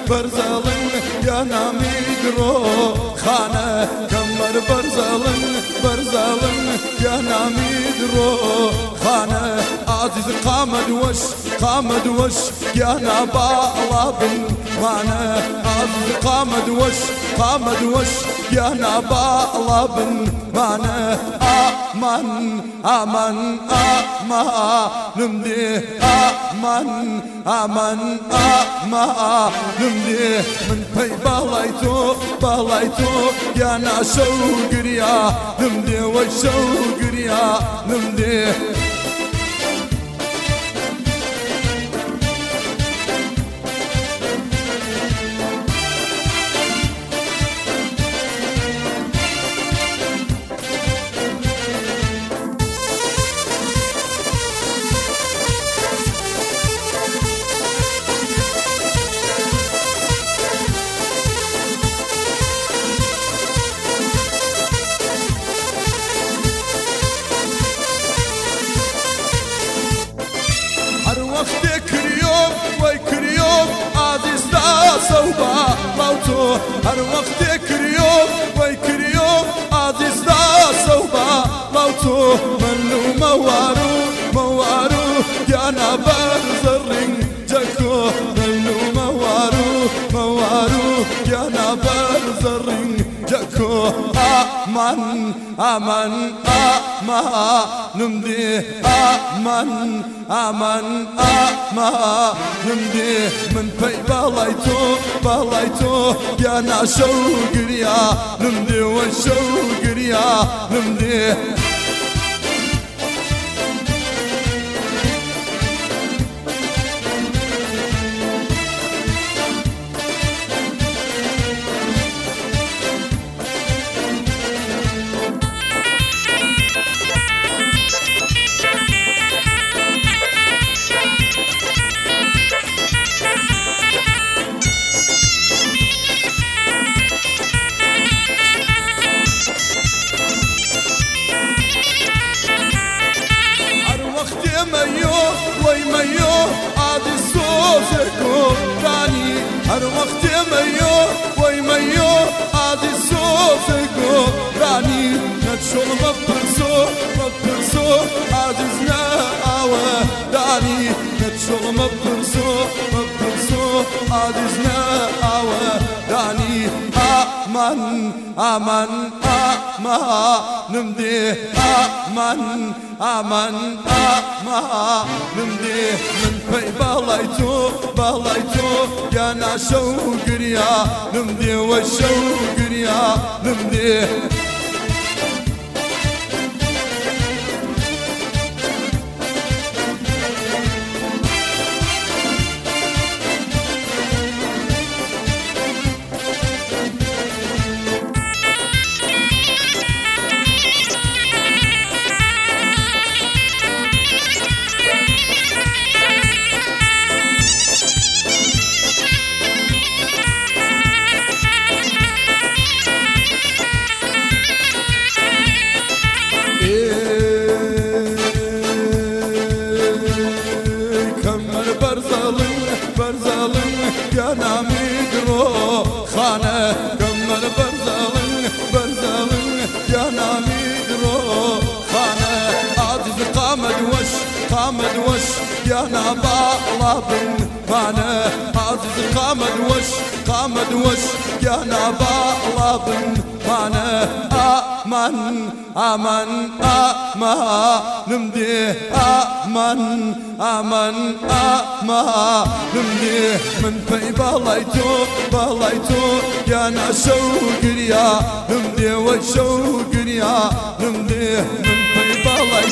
برزڵن یا نامی درۆ خانە کەمەر برزڵن یا نامی درۆ خانە عزیز قامد وش یا ناباڵا بن مانە عزیز قامد وش یا ناباڵا بن مانە ئامانم دێ ئامانم دێ من پەی باڵای تۆ یا ناشە و گریا نم دێ وەی شە و گریا نم دێ هر وقت كريوم وي كريوم عزيزنا صوبا موتو منو موارو يا نبر زرين جاكو منو موارو يا نبر زرين جاكو آمان نمدي آمان نمدي من پي بالايتو يا ناشو گريا نمدي وشو گريا نمدي هر وقت ميو عادي صوتكو راني نتشول مبرسو عادزنا آوه راني نتشول مبرسو عادزنا آوه راني آمان نمدي آمان نمدي من پي بالايتو يا ناشو گريا نمدي وشو گريا نمدي برزڵن یا نامی درۆ خانە کەمەر برزڵن یا نامی درۆ خانە عزیز قامد وش یا ناباڵا بن مانە عزیز قامد وش یا ناباڵا بن مانە آمان نمدي آمان نمدي من پي بالايتو يا ناشو گريا نمدي وشو گريا نمدي من پي بالايتو